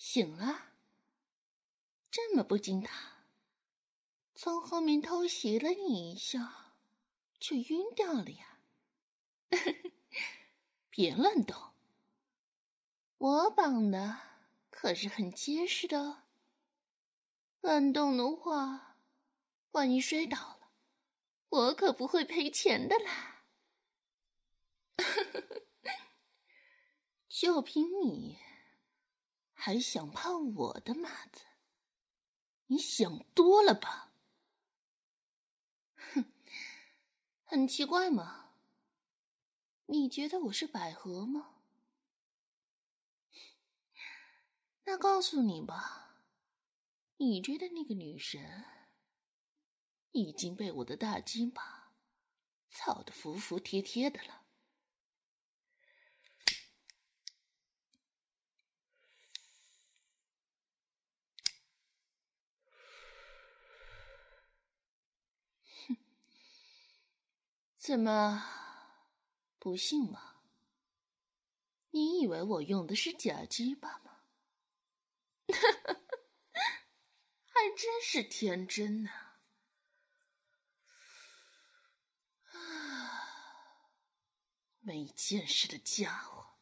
醒了？这么不经打，从后面偷袭了你一下，就晕掉了呀？别乱动，我绑的可是很结实的哦，乱动的话，万一摔倒了，我可不会赔钱的啦。就凭你，还想泡我的马子？你想多了吧？哼，很奇怪嘛，你觉得我是百合吗？那告诉你吧，你追的那个女神已经被我的大鸡巴操得服服帖帖的了。怎么，不信吗？你以为我用的是假鸡巴吗？还真是天真呢。没见识的家伙。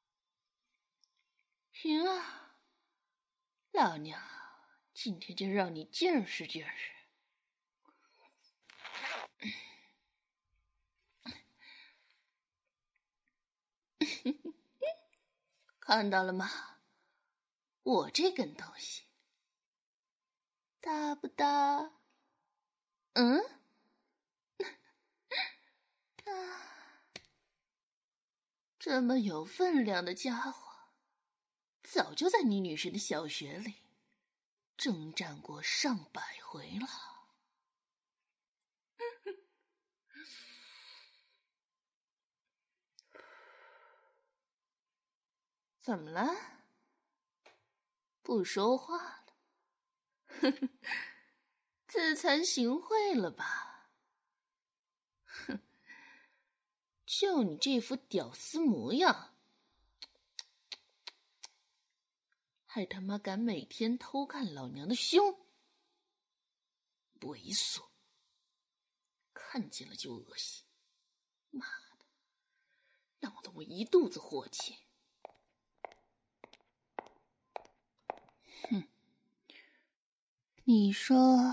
行啊，老娘今天就让你见识见识。看到了吗？我这根东西大不大？嗯？这么有分量的家伙，早就在你女神的小穴里征战过上百回了。怎么了？不说话了？自惭形秽了吧？哼，就你这副屌丝模样，还他妈敢每天偷看老娘的胸，猥琐，看见了就恶心。妈的，闹得我一肚子火气。哼，你说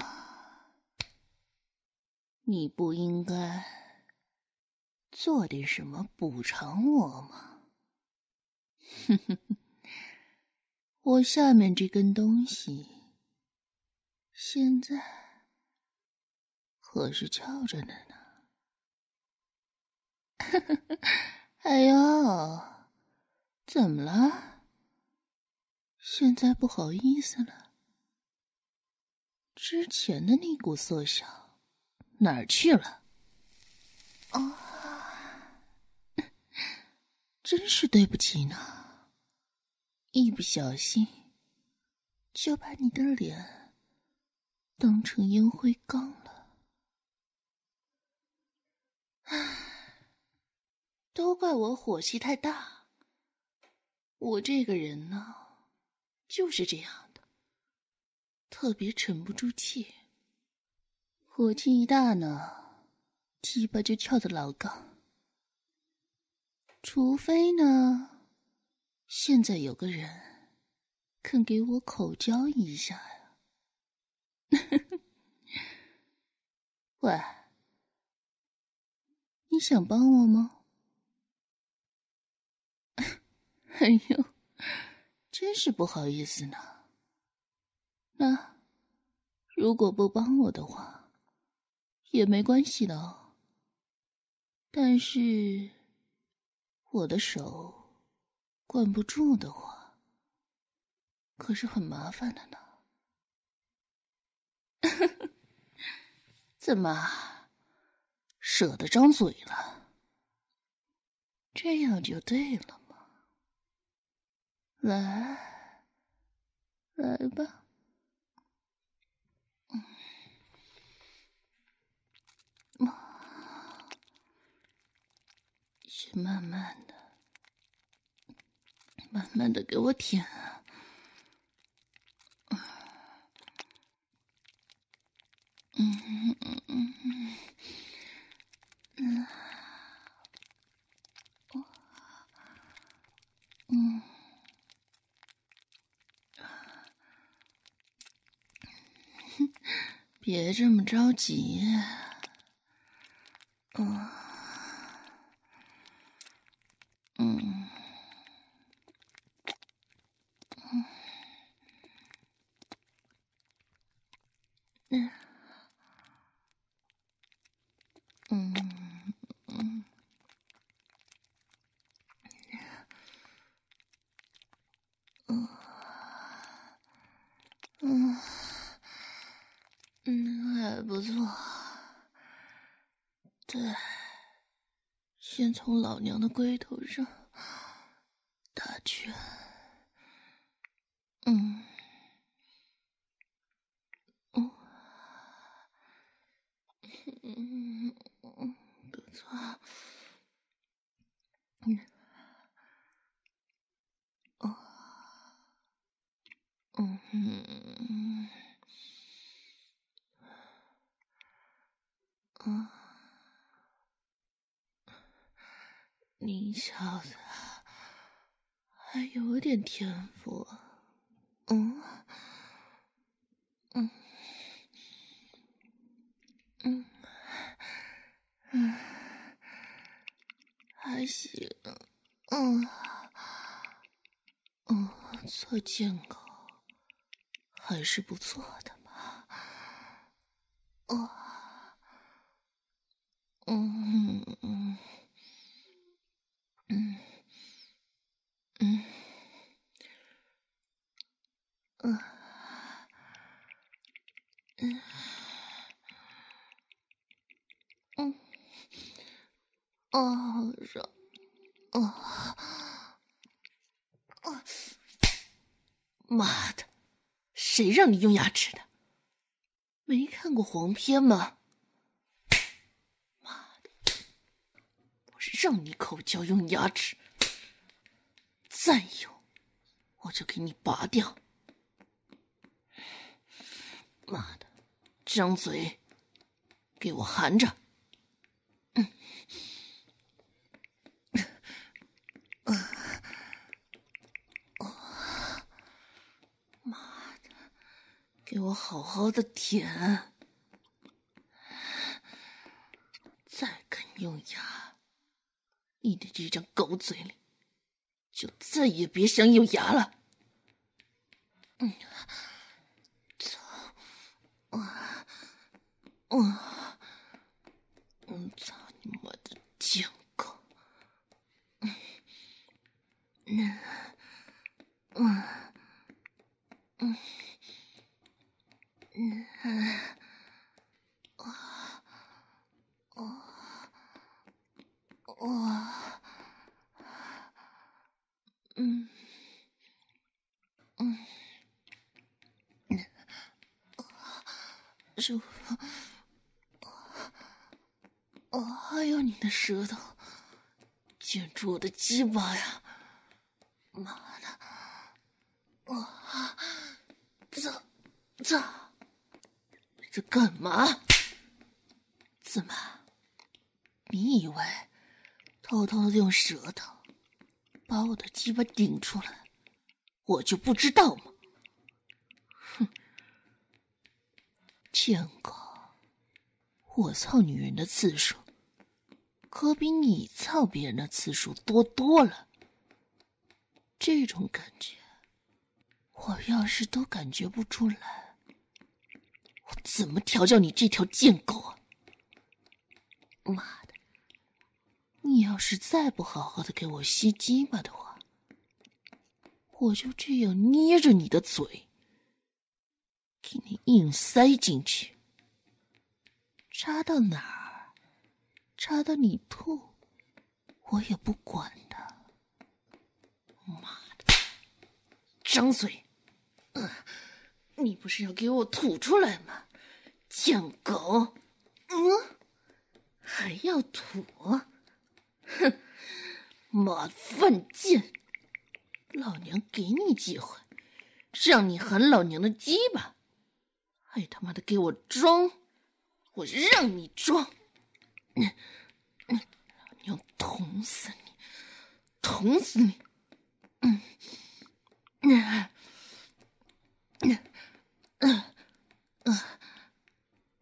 你不应该做点什么补偿我吗？哼哼哼，我下面这根东西现在可是翘着的呢。哎呦，怎么了？现在不好意思了？之前的那股色相哪儿去了？啊，真是对不起呢，一不小心就把你的脸当成烟灰缸了。唉，都怪我火气太大。我这个人呢，就是这样的，特别沉不住气。火气一大呢，鸡巴就翘得老高。除非呢，现在有个人肯给我口交一下呀。喂，你想帮我吗？哎呦，真是不好意思呢。那如果不帮我的话，也没关系的哦。但是我的手管不住的话，可是很麻烦的呢。怎么，舍得张嘴了？这样就对了嘛。来，来吧。先慢慢的给我舔啊。 别这么着急。还不错。对，先从老娘的龟头上打拳。不错。你小子还有点天赋。还行。做贱狗还是不错的嘛。热。妈的，谁让你用牙齿的？没看过黄片吗？妈的，我让你口交用牙齿，再有我就给你拔掉。妈的，张嘴，给我含着。妈的，给我好好的舔。再敢用牙，你的这张狗嘴里就再也别想有牙了。操！操你妈的贱狗！舒服。还有你的舌头卷住我的鸡巴呀！妈的！操！你在干嘛？怎么？你以为偷偷的用舌头把我的鸡巴顶出来，我就不知道吗？哼！贱狗，我操女人的次数可比你操别人的次数多多了。这种感觉，我要是都感觉不出来，我怎么调教你这条贱狗啊？妈的！你要是再不好好的给我吸鸡巴的话，我就这样捏着你的嘴，给你硬塞进去，插到哪儿，插到你吐，我也不管的。妈的！张嘴！你不是要给我吐出来吗？贱狗！还要吐？哼！妈的犯贱！老娘给你机会，让你含老娘的鸡巴，还他妈的给我装！我让你装！老娘捅死你！捅死你！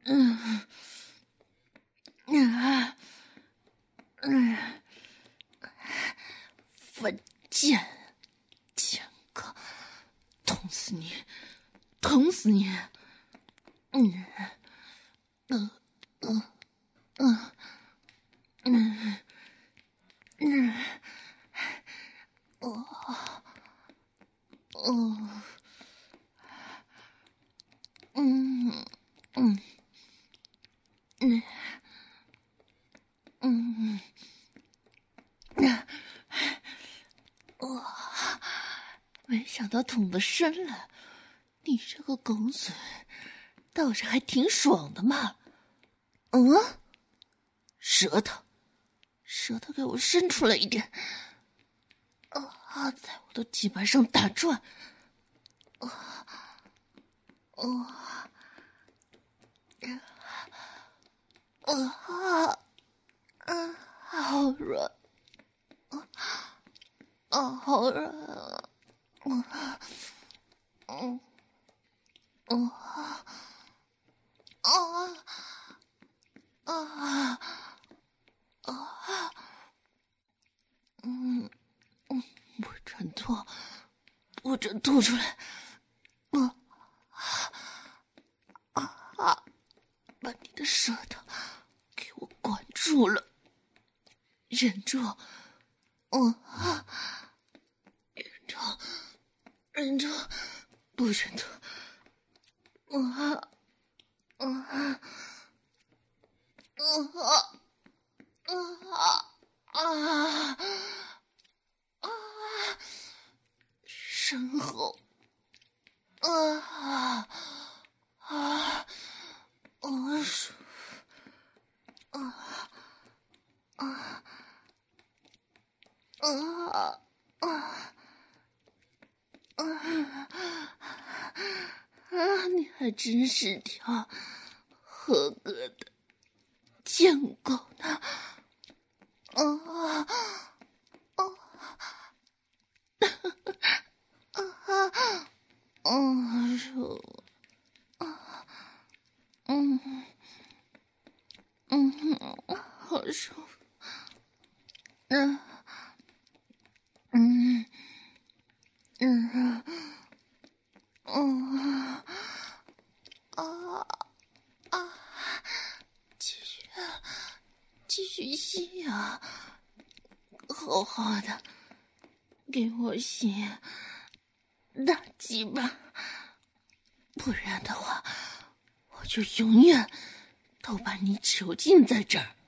犯贱，贱狗，捅死你，捅死你！没想到捅得深了，你这个狗嘴，倒是还挺爽的嘛。舌头给我伸出来一点，在我的脊板上打转，好软，好软不准吐出来！把你的舌头给我管住了，忍住！忍住，不准吐！身后，舒服，你还真是条合格的贱狗呢！舒服，好舒服，继续吸呀，好好的，给我吸，大鸡巴，不然的话，我就永远都把你囚禁在这儿。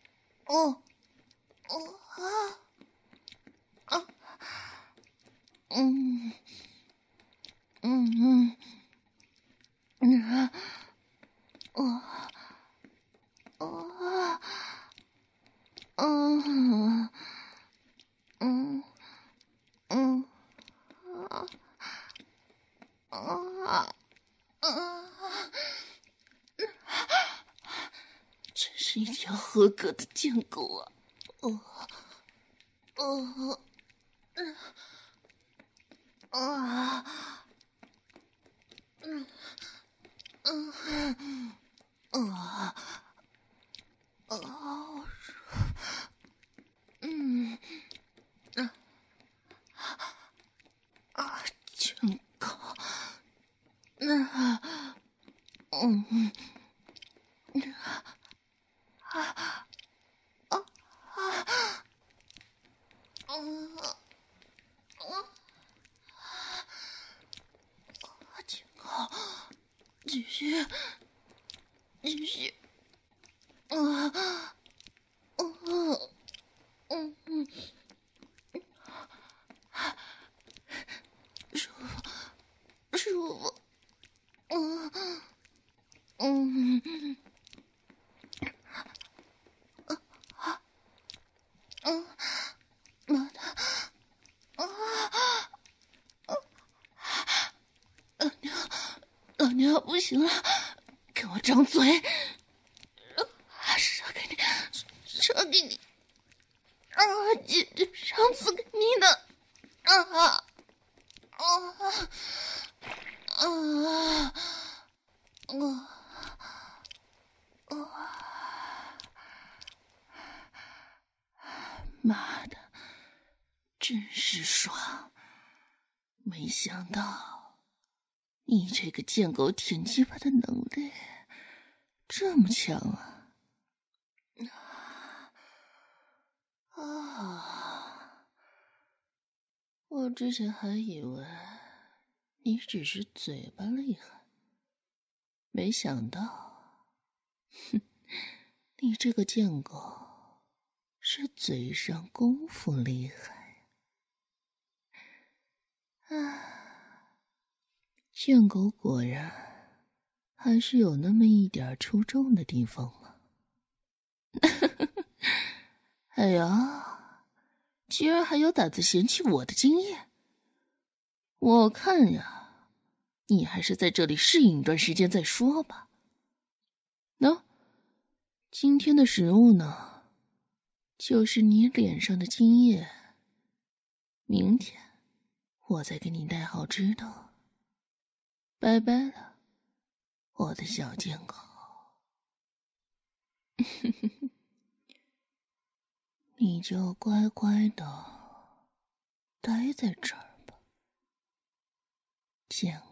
真是一条合格的贱狗啊！贱狗，贱狗，继续，舒服，妈的，老娘不行了，给我张嘴，射给你，姐姐上次给你的， 妈的，真是爽！没想到你这个贱狗舔鸡巴的能力这么强啊！我之前还以为你只是嘴巴厉害，没想到，你这个贱狗是嘴上功夫厉害啊！贱狗果然还是有那么一点出众的地方嘛。哎呀，居然还有胆子嫌弃我的经验，我看呀，你还是在这里适应一段时间再说吧。今天的食物呢，就是你脸上的精液，明天我再给你带好吃的。拜拜了，我的小贱狗。你就乖乖的待在这儿吧，贱